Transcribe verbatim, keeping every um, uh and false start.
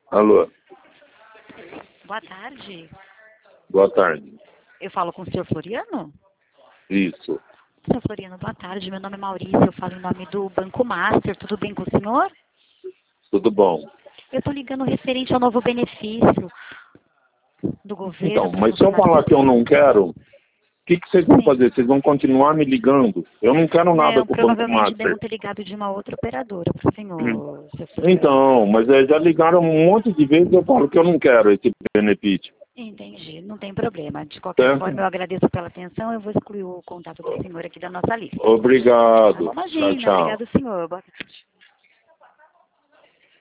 Alô, Boa tarde. boa tarde. Eu falo com o senhor Floriano? Isso, Senhor Floriano, boa tarde. Meu nome é Maurício, eu falo em nome do Banco Master. Tudo bem com o senhor? tudo bom. Eu estou ligando referente ao novo benefício do governo. Então, para mas se eu funcionários falar que eu não públicos. quero, o que, que vocês vão Sim. fazer? Vocês vão continuar me ligando? Eu não quero nada Não, com o Banco provavelmente Master. devam ter ligado de uma outra operadora para o senhor, Hum. senhor Floriano. Então, mas eh, já ligaram um monte de vezes, eu falo que eu não quero esse benefício. Entendi, não tem problema. De qualquer Certo? forma, eu agradeço pela atenção. Eu vou excluir o contato do senhor aqui da nossa lista. Tá bom, Obrigado. Tchau, imagina. tchau. Obrigado, senhor. Boa tarde.